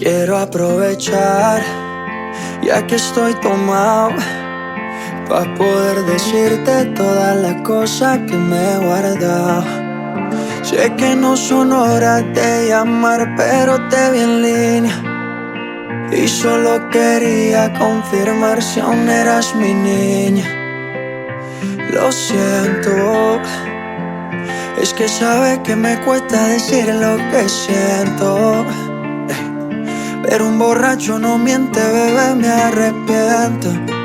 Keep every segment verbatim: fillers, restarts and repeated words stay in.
Quiero aprovechar, ya que estoy tomado, pa' poder decirte todas las cosas que me he guardado. Sé que no son horas de llamar, pero te vi en línea y solo quería confirmar si aún eras mi niña. Lo siento, es que sabes que me cuesta decir lo que siento, pero un borracho no miente, bebé, me arrepiento.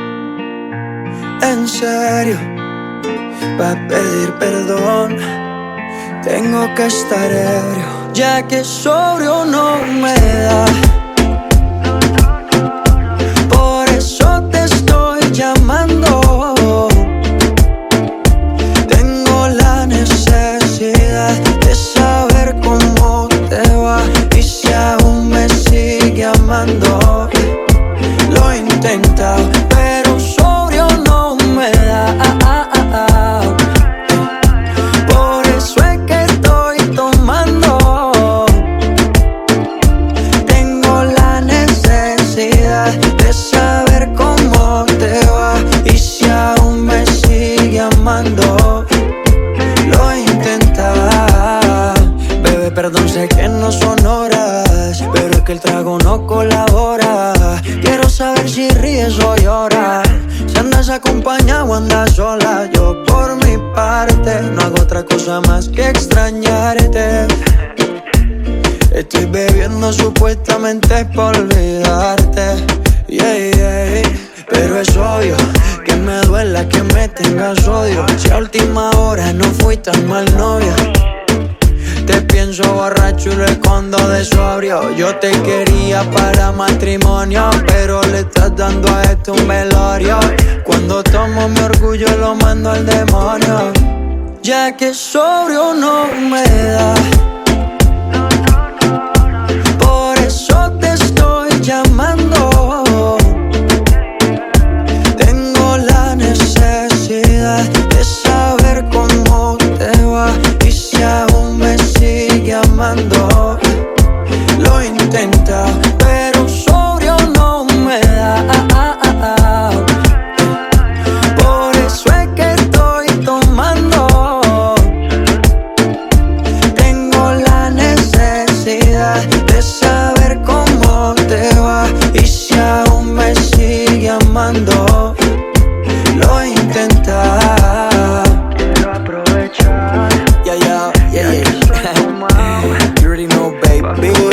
En serio, pa' pedir perdón tengo que estar ebrio, ya que sobrio no me da. Por eso te estoy llamando. Tengo la necesidad de saber cómo te va y si aún me sigue amando. Lo he intentado, pero sobrio no me da. Por eso es que estoy tomando. Tengo la necesidad de saber cómo te va y si aún me sigue amando. Lo he intentado. Bebé, perdón, sé que no son horas, pero es que el trago no colabora. Quiero saber si ríes o lloras, si andas acompañado o andas sola. Yo por mi parte no hago otra cosa más que extrañarte. Estoy bebiendo supuestamente por olvidarte, yeah, yeah. Pero es obvio que me duela que me tengas odio. Si a última hora no fui tan mal novia, te pienso borracho y lo escondo de sobrio. Yo te quería para matrimonio, pero le estás dando a esto un velorio. Cuando tomo mi orgullo lo mando al demonio, ya que sobrio no me da. Por eso te estoy llamando. Tengo la necesidad de saber cómo te va y si aún me sigue amando. Lo he intentado, pero sobrio no me da. Por eso es que estoy tomando. Tengo la necesidad de saber cómo te va y si aún me sigue amando. Lo he intentado. Quiero aprovechar. Yeah, yeah, yeah, yeah. You already know, baby.